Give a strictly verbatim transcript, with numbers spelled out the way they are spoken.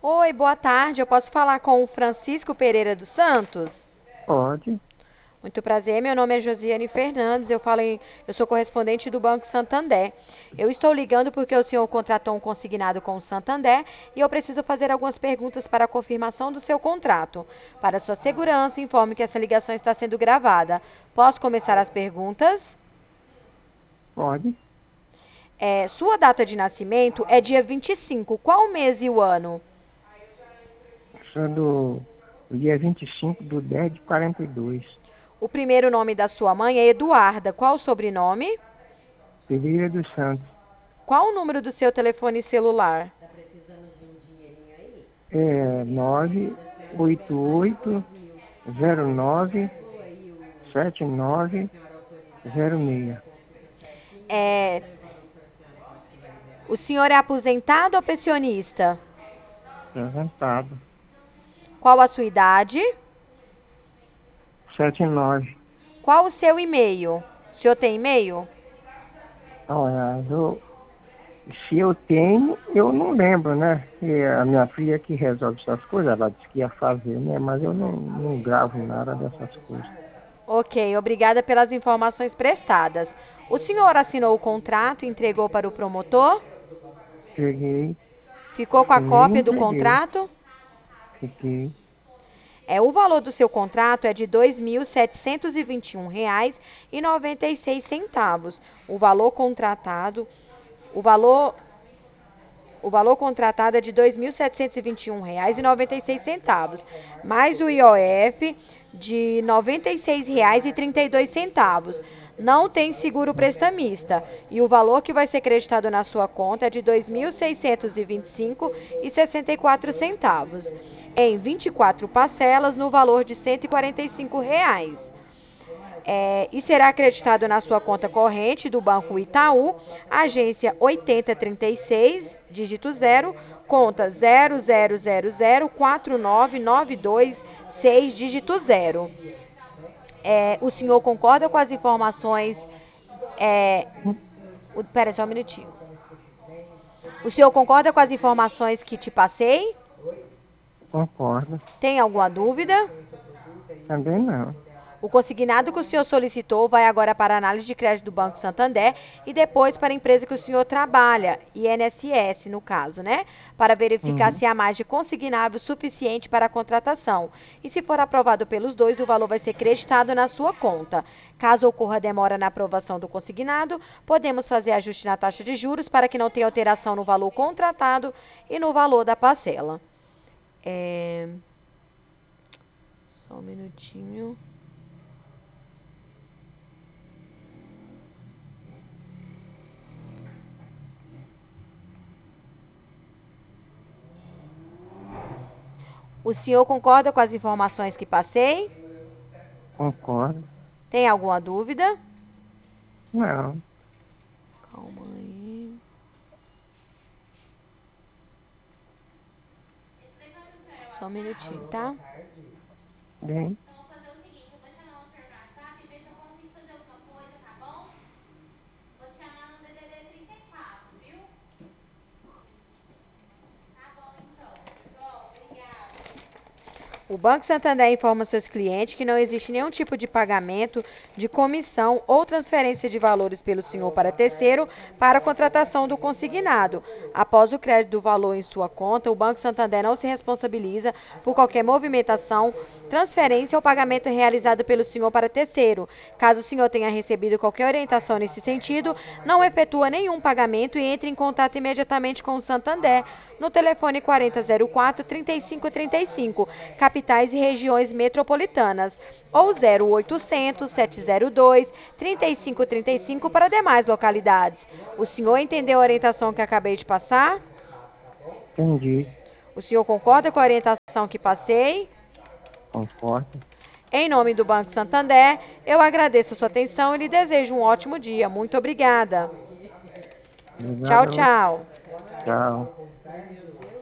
Oi, boa tarde. Eu posso falar com o Francisco Pereira dos Santos? Pode. Muito prazer, meu nome é Josiane Fernandes, eu falo em- eu sou correspondente do Banco Santander. Eu estou ligando porque o senhor contratou um consignado com o Santander e eu preciso fazer algumas perguntas para a confirmação do seu contrato. Para sua segurança, informe que essa ligação está sendo gravada. Posso começar as perguntas? Pode. É, sua data de nascimento é dia vinte e cinco. Qual o mês e o ano? Sou do dia vinte e cinco do dez de quarenta e dois. O primeiro nome da sua mãe é Eduarda. Qual o sobrenome? Pereira dos Santos. Qual o número do seu telefone celular? É nove oito oito zero nove sete nove zero seis. É, o senhor é aposentado ou pensionista? Apresentado. Qual a sua idade? Sete nove. Qual o seu e-mail? O senhor tem e-mail? Olha, eu, se eu tenho, eu não lembro, né? E a minha filha que resolve essas coisas, ela disse que ia fazer, né? Mas eu não, não gravo nada dessas coisas. Ok, obrigada pelas informações prestadas. O senhor assinou o contrato e entregou para o promotor? Cheguei, Ficou com a assinei e cópia do entreguei. contrato? Fiquei. É, o valor do seu contrato é de dois mil setecentos e vinte e um reais e noventa e seis centavos. O valor contratado, o valor, o valor contratado é de dois mil setecentos e vinte e um reais e noventa e seis centavos, mais o I O F de noventa e seis reais e trinta e dois centavos. Não tem seguro prestamista e o valor que vai ser creditado na sua conta é de dois mil seiscentos e vinte e cinco reais e sessenta e quatro centavos, em vinte e quatro parcelas no valor de cento e quarenta e cinco reais. É, e será acreditado na sua conta corrente do Banco Itaú, agência oitenta trinta e seis, dígito zero, conta zero zero zero zero quatro nove nove dois seis, dígito zero. É, o senhor concorda com as informações? É, o, pera só um minutinho. O senhor concorda com as informações que te passei? Concordo. Tem alguma dúvida? Também não. O consignado que o senhor solicitou vai agora para a análise de crédito do Banco Santander e depois para a empresa que o senhor trabalha, I N S S no caso, né? Para verificar Uhum. se há margem consignável suficiente para a contratação. E se for aprovado pelos dois, o valor vai ser creditado na sua conta. Caso ocorra demora na aprovação do consignado, podemos fazer ajuste na taxa de juros para que não tenha alteração no valor contratado e no valor da parcela. É... Só um minutinho. O senhor concorda com as informações que passei? Concordo. Tem alguma dúvida? Não. Calma aí. Só um minutinho, tá? Bem. O Banco Santander informa seus clientes que não existe nenhum tipo de pagamento de comissão ou transferência de valores pelo senhor para terceiro para a contratação do consignado. Após o crédito do valor em sua conta, o Banco Santander não se responsabiliza por qualquer movimentação, transferência ou pagamento realizado pelo senhor para terceiro. Caso o senhor tenha recebido qualquer orientação nesse sentido, não efetua nenhum pagamento e entre em contato imediatamente com o Santander no telefone quarenta zero quatro, trinta e cinco trinta e cinco, capitais e regiões metropolitanas, ou zero oitocentos, sete zero dois, trinta e cinco trinta e cinco para demais localidades. O senhor entendeu a orientação que acabei de passar? Entendi. O senhor concorda com a orientação que passei? Concordo. Em nome do Banco Santander, eu agradeço a sua atenção e lhe desejo um ótimo dia. Muito obrigada. Obrigado Tchau, a você. tchau. Tchau.